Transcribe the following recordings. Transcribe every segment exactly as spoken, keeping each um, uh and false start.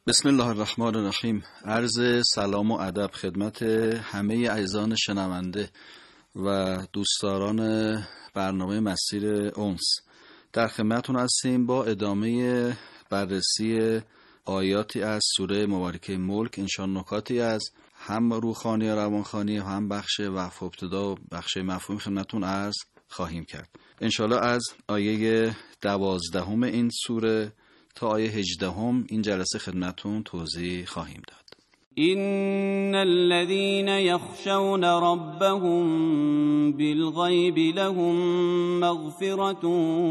بسم الله الرحمن الرحیم. عرض سلام و ادب خدمت همه عزیزان شنونده و دوستداران برنامه مسیر انس. در خدمتتون هستیم با ادامه بررسی آیاتی از سوره مبارکه ملک، انشاء نکاتی از هم روحانی و روانخوانی و هم بخش وقف ابتدا و بخش مفهوم خدمتتون عرض خواهیم کرد. انشاءالله از آیه دوازدهم این سوره تا آیه هجدهم این جلسه خدمتتون توضیح خواهیم داد. إن الذين يخشون ربهم بالغيب لهم مغفرة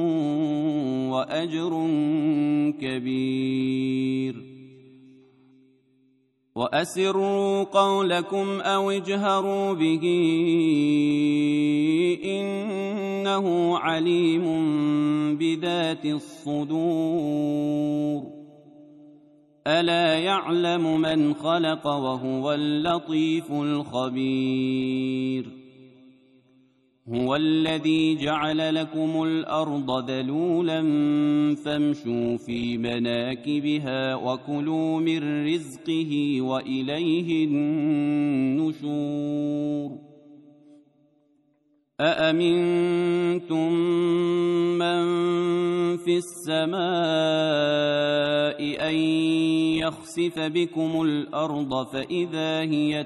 وأجر كبير وأسروا قولكم أو اجهروا به إنه عليم بذات الصدور ألا يعلم من خلق وهو اللطيف الخبير هو الذي جعل لكم الأرض ذلولا فامشوا في مناكبها وكلوا من رزقه وإليه النشور أأمنتم من في السماء أن يخسف بكم الأرض فإذا هي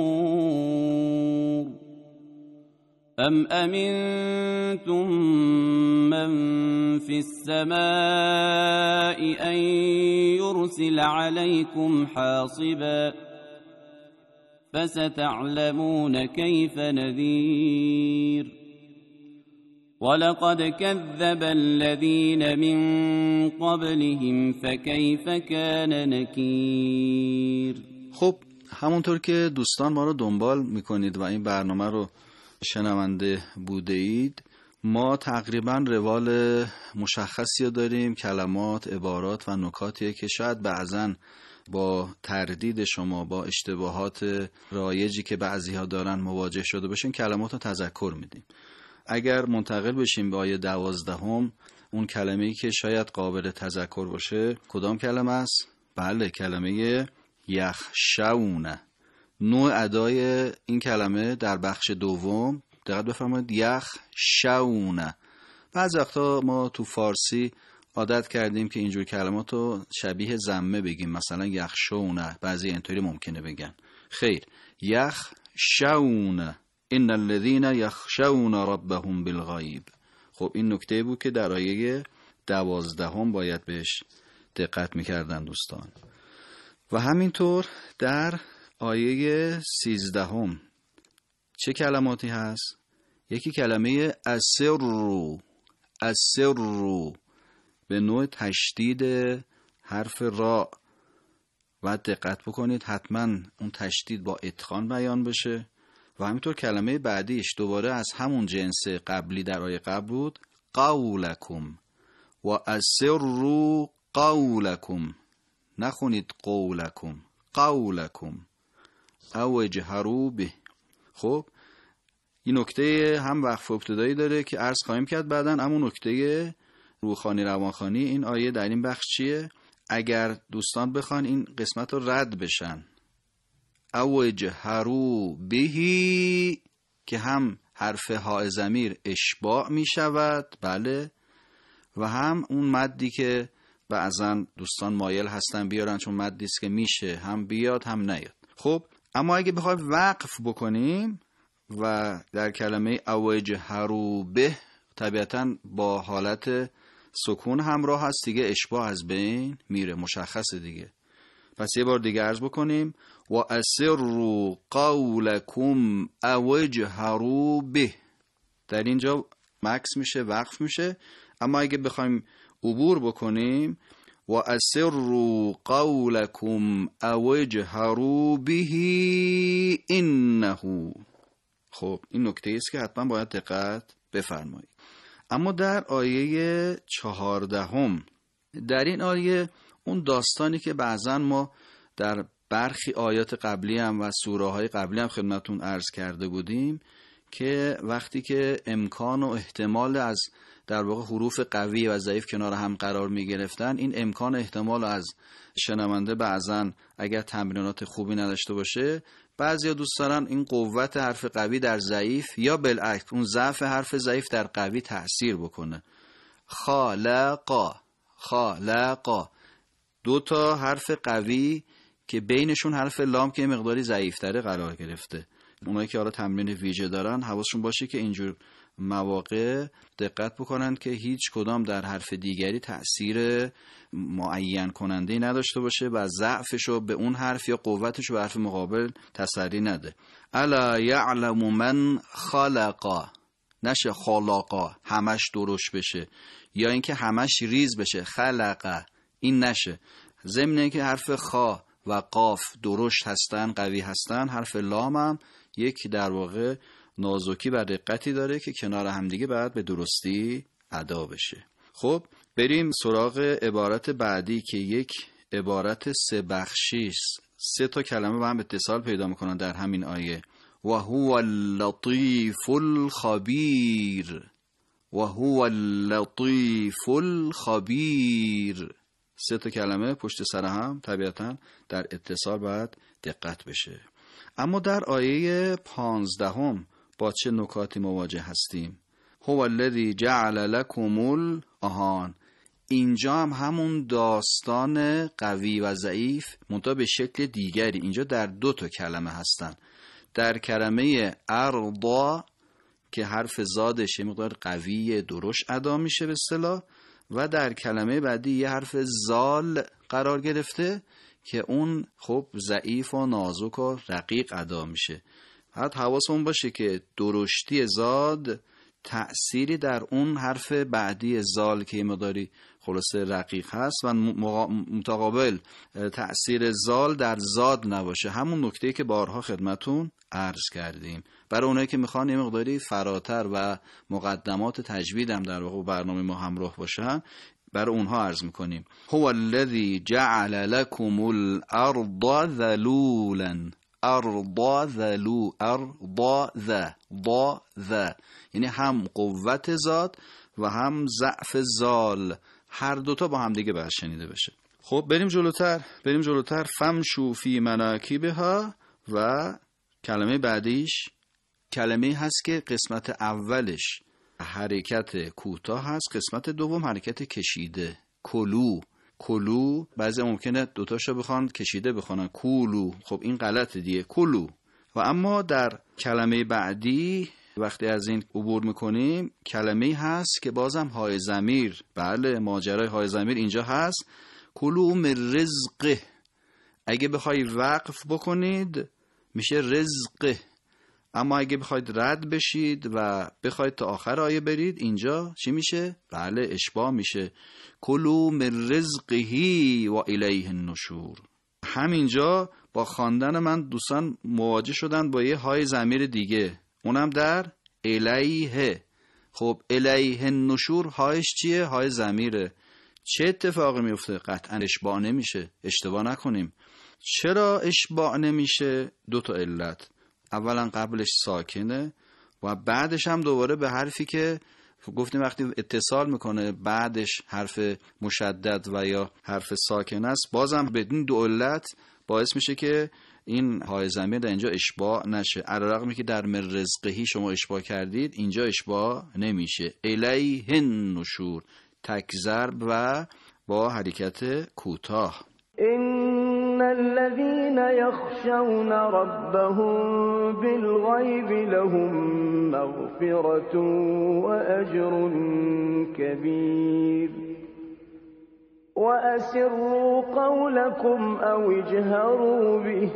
تمور أم أمنتم من في السماء أن يرسل عليكم حاصبا فستعلمون كيف نذير ولقد كذب الذين من قبلهم فكيف كان نكير. خب همونطور که دوستان ما رو دنبال میکنید و این برنامه رو شنونده بوده اید، ما تقریبا روال مشخصی رو داریم، کلمات، عبارات و نکاتیه که شاید بعضن با تردید شما، با اشتباهات رایجی که بعضی ها دارن مواجه شده باشین، کلمات رو تذکر میدیم. اگر منتقل بشیم به آیه دوازدهم، اون کلمه‌ای که شاید قابل تذکر باشه کدام کلمه است؟ بله، کلمه یخشونه. نوع ادای این کلمه در بخش دوم دقت بفرمایید، یخشونه. بعضی وقتا ما تو فارسی عادت کردیم که اینجور کلمات رو شبیه ضمه بگیم، مثلا یخشونه، بعضی اینطوری ممکنه بگن. خیر، یخشونه، ان الذين يخشون ربهم بالغیب. خب این نکته بود که در آیه دوازدهم باید بهش دقت میکردن دوستان. و همینطور در آیه سیزدهم چه کلماتی هست؟ یکی کلمه اسروا. اسروا به نوع تشدید حرف را و دقت بکنید حتما اون تشدید با ادغام بیان بشه. و همینطور کلمه بعدیش دوباره از همون جنس قبلی در آیه قبل بود، قولکم. و اسروا قولکم، نخونید قولکم، قولکم او اجهروا به. خب این نکته هم وقف ابتدایی داره که عرض خواهیم کرد بعداً. اما نکته روحانی روانخوانی این آیه در این بخش چیه؟ اگر دوستان بخوان این قسمت رو رد بشن، او اجهروا بهی، که هم حرف ها ضمیر اشباع می شود، بله، و هم اون مدی که بعضا دوستان مایل هستن بیارن چون مدی است که میشه هم بیاد هم نیاد. خب اما اگه بخوایم وقف بکنیم و در کلمه او اجهروا به طبیعتاً با حالت سکون همراه هست دیگه، اشباع از بین میره، مشخصه دیگه. پس یه بار دیگه عرض بکنیم، و اسروا قولکم او اجهروا به. در اینجا مکس میشه، وقف میشه. اما اگه بخوایم عبور بکنیم، و اسروا قولکم او اجهروا به انه. خب این نکته است که حتما باید دقت بفرمایید. اما در آیه چهاردهم، در این آیه اون داستانی که بعضا ما در برخی آیات قبلی هم و سوره های قبلی هم خدمتون عرض کرده بودیم که وقتی که امکان و احتمال از در واقع حروف قوی و ضعیف کنار هم قرار می گرفتن، این امکان و احتمال از شنونده بعضن اگر تمرینات خوبی نداشته باشه، بعضیا دوست دارن این قوت حرف قوی در ضعیف یا بالعکس اون ضعف حرف ضعیف در قوی تأثیر بکنه. خالقا، خالقا، دو تا حرف قوی که بینشون حرف لام که مقداری ضعیفتره قرار گرفته. اونایی که حالا تمرین ویژه دارن حواسشون باشه که اینجور مواقع دقت بکنن که هیچ کدام در حرف دیگری تأثیر معین کننده نداشته باشه و ضعفشو به او حرف یا قوتشو به حرف مقابل تسری نده. الا یعلم من خلقا، نشه خلاقا همش درشت بشه یا اینکه همش ریز بشه خلقا، این نشه. ضمن اینکه حرف خا و قاف درشت هستن، قوی هستن، حرف لام هم یک در واقع نازکی و رقتی داره که کنار همدیگه باید به درستی ادا بشه. خب بریم سراغ عبارت بعدی که یک عبارت سه بخشی است. سه تا کلمه با هم اتصال پیدا میکنن در همین آیه. و هو اللطیف الخبیر، و هو اللطیف الخبیر. سه تا کلمه پشت سر هم طبیعتاً در اتصال باید دقت بشه. اما در آیه پانزدهم با چه نکاتی مواجه هستیم؟ هو الذی جعل لکم الآهان. اینجا هم همون داستان قوی و ضعیف منتها به شکل دیگری، اینجا در دو تا کلمه هستن. در کلمه ارضا که حرف زادش مقدار قوی درشت ادا میشه به اصطلاح، و در کلمه بعدی یه حرف زال قرار گرفته که اون خب ضعیف و نازک و رقیق ادا میشه. حتی حواسمون باشه که درشتی زاد تأثیری در اون حرف بعدی زال که مقداری خلاصه رقیق هست و متقابل تأثیر زال در زاد نباشه. همون نکته‌ای که بارها خدمتون عرض کردیم. برای اونایی که میخوان یه مقداری فراتر و مقدمات تجوید هم در واقع برنامه ما همراه باشن، برای اونها عرض میکنیم. هو الذی جعل لکم الارض ذلولا. ارضا ذلو، ارضا ذا، ضا ذا، یعنی هم قوت زاد و هم ضعف زال، هر دوتا با هم دیگه باید شنیده بشه. خب بریم جلوتر، بریم جلوتر. فمشو فی مناکبها، و کلمه بعدیش کلمه هست که قسمت اولش حرکت کوتاه هست، قسمت دوم حرکت کشیده. کلو، کلو، بعضی ممکنه دوتاشو بخوان کشیده بخوانن کولو، خب این غلطه دیگه، کلو. و اما در کلمه بعدی وقتی از این عبور میکنیم کلمه هست که بازم های ضمیر، بله ماجرای های ضمیر اینجا هست. کلو من رزقه، اگه بخوای وقف بکنید میشه رزقه، اما اگه بخواید رد بشید و بخواید تا آخر آیه برید اینجا چی میشه؟ بله اشباع میشه. کلو من رزقهی و الیه النشور. همینجا با خواندن من دوستان مواجه شدن با یه های ضمیر دیگه، اونم در الیه. خب الیه النشور هایش چیه؟ های ضمیره. چه اتفاقی میفته؟ قطعا اشباع نمیشه، اشتباه نکنیم. چرا اشباع نمیشه؟ دو تا علت. اولا قبلش ساکنه و بعدش هم دوباره به حرفی که گفتیم وقتی اتصال میکنه بعدش حرف مشدد و یا حرف ساکن است، بازم بدین دو علت باعث میشه که این های ضمیر در اینجا اشباع نشه. علیرغمی که در من رزقهی شما اشباع کردید، اینجا اشباع نمیشه. الیه النشور، تک ضرب و با حرکت کوتاه. إن الذين يخشون ربهم بالغيب لهم مغفرة وأجر كبير وأسروا قولكم أو اجهروا به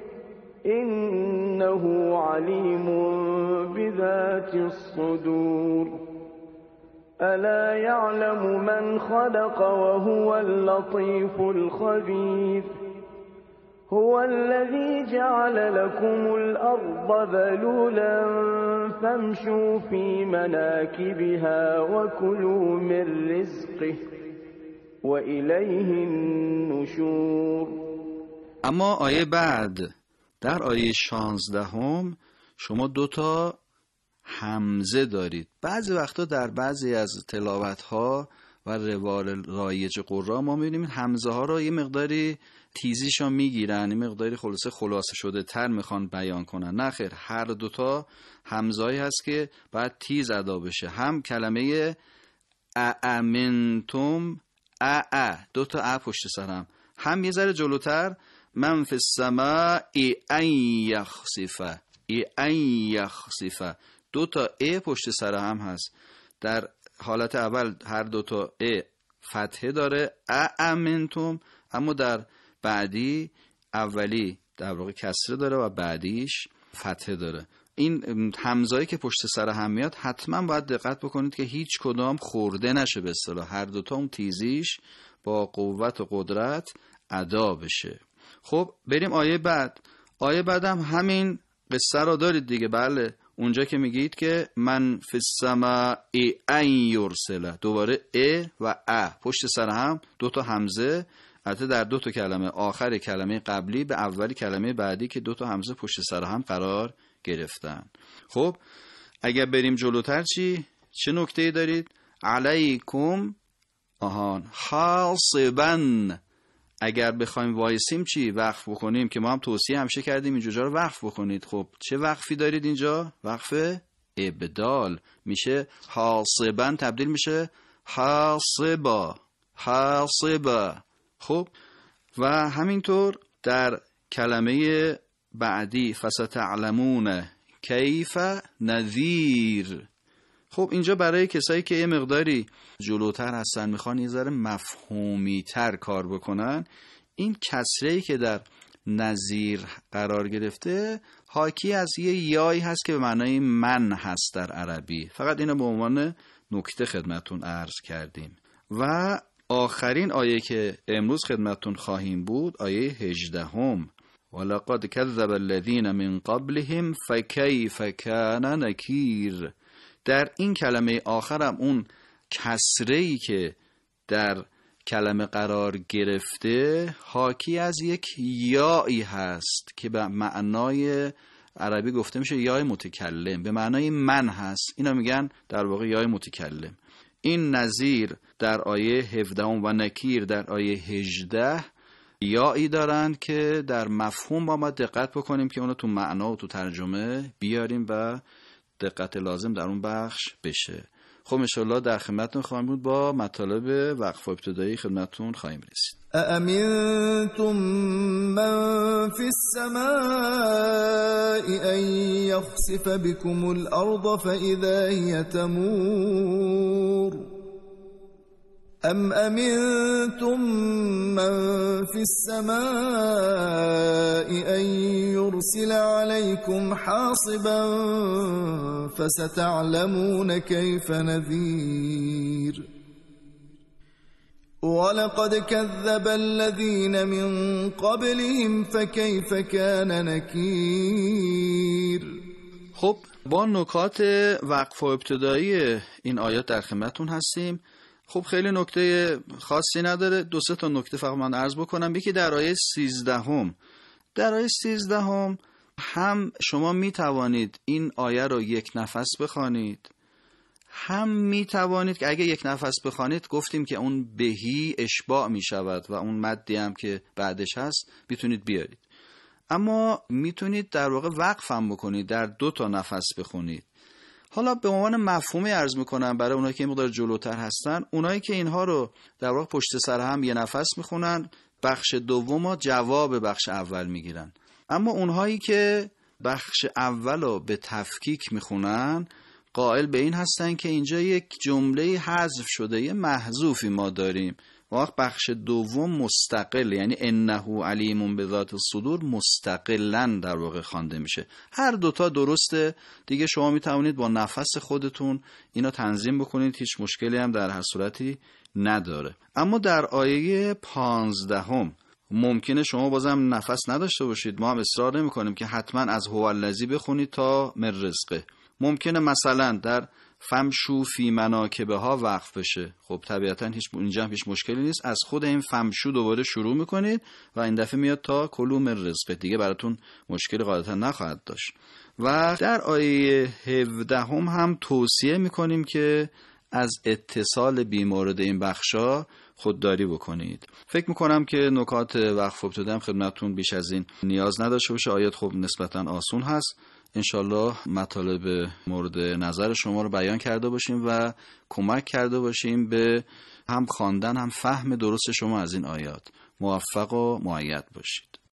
إنه عليم بذات الصدور ألا يعلم من خلق وهو اللطيف الخبير هو الذي جعل لكم الأرض ذلولا فامشوا في مناكبها وكلوا من رزقه وإليه النشور. اما آیه بعد در آیه شانزدهم شما دوتا همزه دارید. بعضی وقتا در بعضی از تلاوت‌ها و روال رایج قرآن ما می‌بینیم همزه ها رو یه مقداری تیزیشو میگیرن، یه مقداری خلاصه خلاصه شده تر میخوان بیان کنن. نه خیر، هر دوتا همزه‌ای هست که باید تیز ادا بشه. هم کلمه اامنتم ا ا دو تا ا پشت سرم، هم یه ذره جلوتر من فی السماء ان یخسف ان یخسف دو تا ا پشت سر هم هست. در حالت اول هر دو تا ا فتحه داره اامنتم، اما در بعدی اولی در واقع کسره داره و بعدیش فتحه داره. این همزایی که پشت سر هم میاد حتما باید دقت بکنید که هیچ کدام خورده نشه، به اصطلاح هر دوتا اون تیزیش با قوت و قدرت ادا بشه. خب بریم آیه بعد. آیه بعد هم همین قصه را دارید دیگه. بله، اونجا که میگید که من فی السماء ان یرسل، دوباره ا و ا پشت سر هم دوتا همزه، البته در دو تا کلمه، آخر کلمه قبلی به اولی کلمه بعدی که دو تا همزه پشت سر هم قرار گرفتن. خب اگر بریم جلوتر چی؟ چه نکته‌ای دارید؟ علیکم آهان حاصبا، اگر بخوایم وایسیم چی؟ وقف بکنیم، که ما هم توصیه همیشه کردیم اینجا رو وقف بکنید. خب چه وقفی دارید اینجا؟ وقف ابدال، میشه حاصبا تبدیل میشه حاصبا حاصبا. خب و همینطور در کلمه بعدی فستعلمون کیف نذیر. خب اینجا برای کسایی که یه مقداری جلوتر هستن میخوان یه ذره مفهومی تر کار بکنن، این کسره‌ای که در نذیر قرار گرفته حاکی از یه یایی هست که به معنای من هست در عربی. فقط اینو به عنوان نکته خدمتون عرض کردیم. و آخرین آیه که امروز خدمتون خواهیم بود آیه هجدهم، ولقد کذب الذین من قبلهم فکیف کان نکیر. در این کلمه آخرم اون کسره‌ای که در کلمه قرار گرفته حاکی از یک یایی هست که به معنای عربی گفته میشه یای متکلم، به معنای من هست. اینا میگن در واقع یای متکلم. این نذیر در آیه هفده و نکیر در آیه هجده یایی دارن که در مفهوم با ما دقت بکنیم که اونو تو معنا و تو ترجمه بیاریم و دقت لازم در اون بخش بشه. خب انشالله در خدمتتون خواهیم بود، با مطالب وقف ابتدایی خدمتتون خواهیم رسید. أأمنتم من في السماء أن يخسف بكم الأرض فإذا هي تمور أم أمنتم من في السماء أن يرسل عليكم حاصبا فستعلمون كيف نذير ولقد كذب الذين من قبلهم فكيف كان نكير. خب با نکات وقف و ابتدایی این آیات در خدمتتون هستیم. خب خیلی نکته خاصی نداره، دو سه تا نکته فقط من عرض بکنم. یکی در آیه سیزدهم، در آیه سیزدهم هم شما می توانید این آیه رو یک نفس بخوانید، هم می توانید که اگه یک نفس بخوانید گفتیم که اون بهی اشباع می شود و اون مدی هم که بعدش هست میتونید بیارید، اما میتونید در واقع وقف هم بکنید، در دو تا نفس بخونید. حالا به عنوان مفهومی عرض میکنم برای اونایی که این مقدار جلوتر هستن، اونایی که اینها رو در واقع پشت سر هم یه نفس میخونن، بخش دوم ها جواب بخش اول میگیرن. اما اونهایی که بخش اول رو به تفکیک میخونن قائل به این هستن که اینجا یک جمله حذف شده، یه محذوفی ما داریم، وقت بخش دوم مستقل، یعنی انه علیم بذات الصدور مستقلا در واقع خوانده میشه. هر دوتا درسته دیگه، شما میتوانید با نفس خودتون اینا تنظیم بکنید، هیچ مشکلی هم در هر صورتی نداره. اما در آیه پانزدهم ممکنه شما بازم نفس نداشته باشید، ما هم اصرار نمی کنیم که حتما از هو الذی بخونید تا من رزقه. ممکنه مثلا در فمشو فی مناکبها وقف بشه. خب طبیعتا هیچ اینجا هم هیچ مشکلی نیست، از خود این فمشو دوباره شروع میکنید و این دفعه میاد تا کلوا من رزق، دیگه براتون مشکلی غالبا نخواهد داشت. و در آیه هفده هم, هم توصیه میکنیم که از اتصال بیمورد این بخشا خودداری بکنید. فکر میکنم که نکات وقف ابتدام خدمتتون بیش از این نیاز نداشته باشه. آیات خب نسبتا آسون هست. انشالله مطالب مورد نظر شما رو بیان کرده باشیم و کمک کرده باشیم به هم خواندن هم فهم درست شما از این آیات. موفق و مؤید باشید.